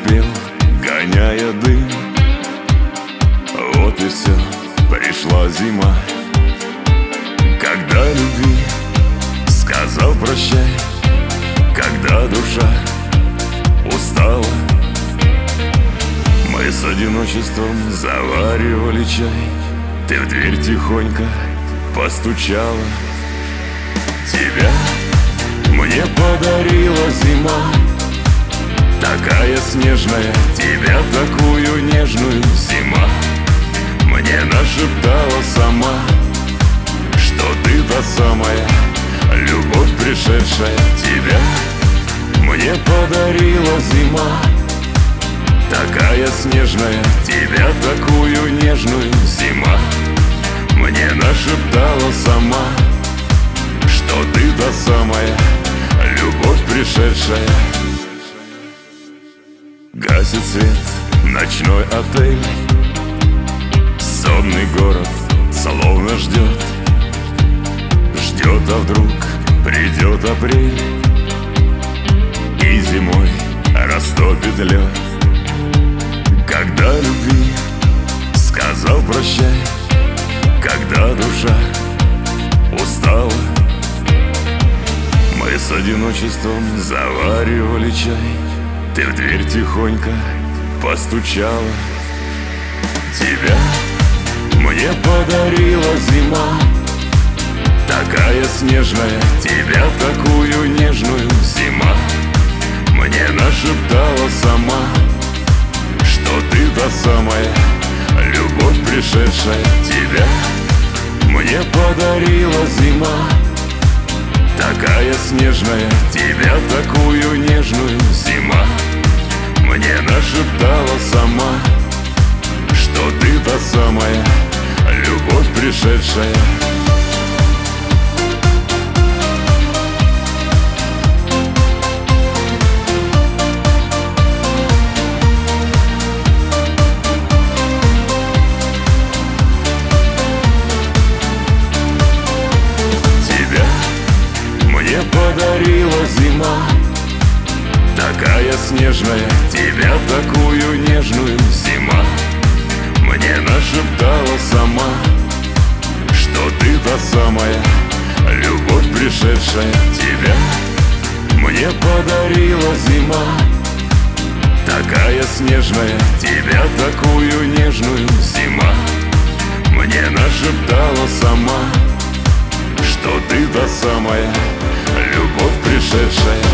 пел, гоняя дым. Вот и все, пришла зима. Когда любви сказал прощай, когда душа устала, мы с одиночеством заваривали чай. Ты в дверь тихонько постучала. Тебя мне подарила зима, такая снежная, тебя такую нежную. Зима мне нашептала сама, что ты та самая любовь пришедшая. Тебя мне подарила зима, такая снежная, тебя такую нежную. Зима мне нашептала сама, что ты та самая любовь пришедшая. Гасит свет ночной отель, сонный город словно ждет. Ждет, а вдруг придет апрель и зимой растопит лед. Когда любви сказал прощай, когда душа устала, мы с одиночеством заваривали чай. Ты в дверь тихонько постучала. Тебя мне подарила зима, такая снежная, тебя такую нежную. Зима мне нашептала сама, что ты та самая любовь пришедшая. Тебя мне подарила зима, такая снежная, тебя такую нежную. Зима мне нашептала сама, что ты та самая любовь пришедшая. Мне подарила зима, такая снежная, тебя такую нежную. Зима мне нашептала сама, что ты та самая любовь пришедшая. Тебя мне подарила зима, такая снежная, тебя такую нежную. Зима мне нашептала сама, что ты та самая любовь пришедшая.